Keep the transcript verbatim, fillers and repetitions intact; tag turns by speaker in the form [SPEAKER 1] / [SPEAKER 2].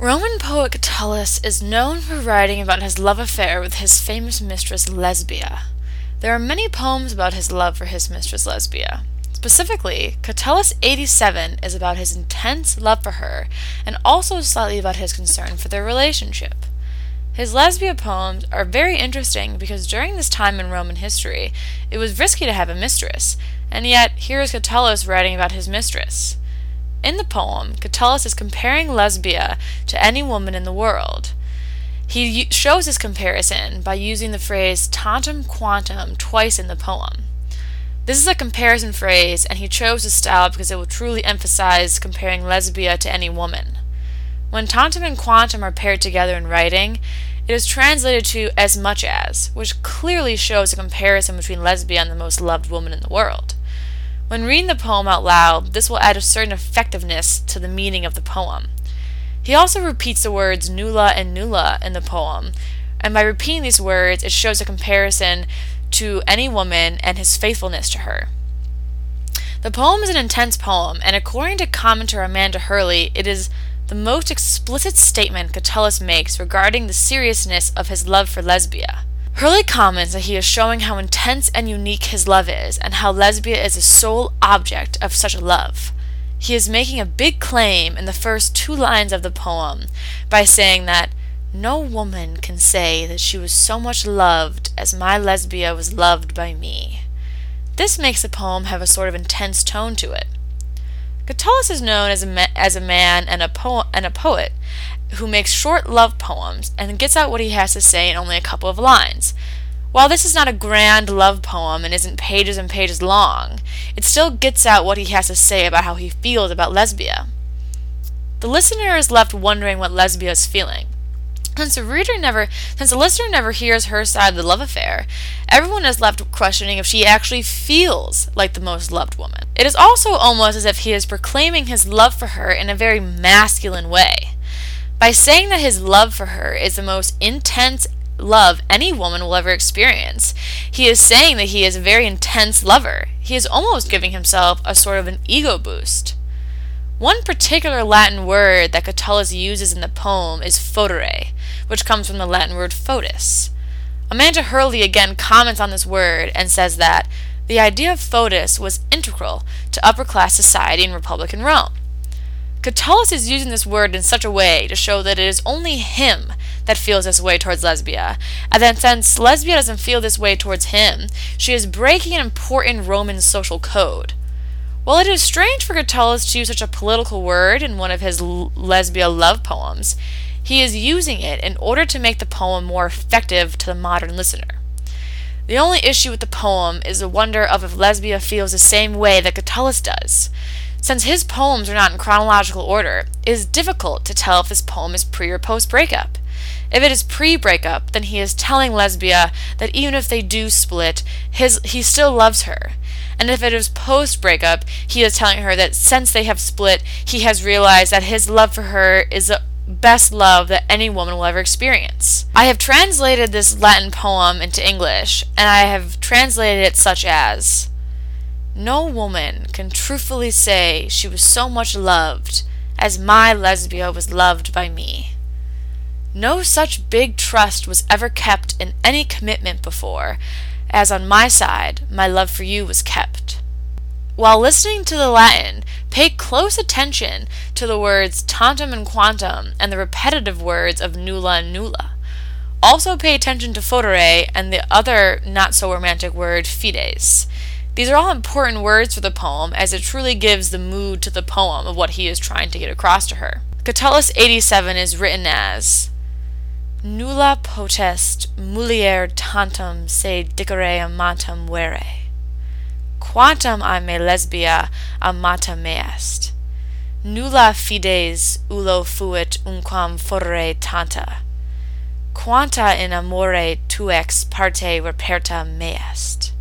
[SPEAKER 1] Roman poet Catullus is known for writing about his love affair with his famous mistress Lesbia. There are many poems about his love for his mistress Lesbia. Specifically, Catullus eighty-seven is about his intense love for her, and also slightly about his concern for their relationship. His Lesbia poems are very interesting because during this time in Roman history, it was risky to have a mistress, and yet here is Catullus writing about his mistress. In the poem, Catullus is comparing Lesbia to any woman in the world. He shows this comparison by using the phrase tantum quantum twice in the poem. This is a comparison phrase, and he chose this style because it will truly emphasize comparing Lesbia to any woman. When tantum and quantum are paired together in writing, it is translated to as much as, which clearly shows a comparison between Lesbia and the most loved woman in the world. When reading the poem out loud, this will add a certain effectiveness to the meaning of the poem. He also repeats the words nulla and nulla in the poem, and by repeating these words, it shows a comparison to any woman and his faithfulness to her. The poem is an intense poem, and according to commentator Amanda Hurley, it is the most explicit statement Catullus makes regarding the seriousness of his love for Lesbia. Hurley comments that he is showing how intense and unique his love is, and how Lesbia is the sole object of such a love. He is making a big claim in the first two lines of the poem by saying that no woman can say that she was so much loved as my Lesbia was loved by me. This makes the poem have a sort of intense tone to it. Catullus is known as a, ma- as a man and a, po- and a poet who makes short love poems and gets out what he has to say in only a couple of lines. While this is not a grand love poem and isn't pages and pages long, it still gets out what he has to say about how he feels about Lesbia. The listener is left wondering what Lesbia is feeling. Since the reader never, since the listener never hears her side of the love affair, everyone is left questioning if she actually feels like the most loved woman. It is also almost as if he is proclaiming his love for her in a very masculine way. By saying that his love for her is the most intense love any woman will ever experience, he is saying that he is a very intense lover. He is almost giving himself a sort of an ego boost. One particular Latin word that Catullus uses in the poem is fodere, which comes from the Latin word foetus. Amanda Hurley again comments on this word and says that the idea of foetus was integral to upper-class society in Republican Rome. Catullus is using this word in such a way to show that it is only him that feels this way towards Lesbia, and that since Lesbia doesn't feel this way towards him, she is breaking an important Roman social code. While it is strange for Catullus to use such a political word in one of his L- Lesbia love poems, he is using it in order to make the poem more effective to the modern listener. The only issue with the poem is the wonder of if Lesbia feels the same way that Catullus does. Since his poems are not in chronological order, it is difficult to tell if this poem is pre or post breakup. If it is pre-breakup, then he is telling Lesbia that even if they do split, his he still loves her. And if it is post-breakup, he is telling her that since they have split, he has realized that his love for her is the best love that any woman will ever experience. I have translated this Latin poem into English, and I have translated it such as, no woman can truthfully say she was so much loved as my Lesbia was loved by me. No such big trust was ever kept in any commitment before, as on my side, my love for you was kept. While listening to the Latin, pay close attention to the words tantum and quantum and the repetitive words of nulla and nulla. Also pay attention to fodere and the other not-so-romantic word fides. These are all important words for the poem, as it truly gives the mood to the poem of what he is trying to get across to her. Catullus eighty-seven is written as nulla potest mulier tantum se dicere amatum vere, quantum a me Lesbia amata me est, nulla fides ullo fuit unquam fodere tanta, quanta in amore tu ex parte reperta me est.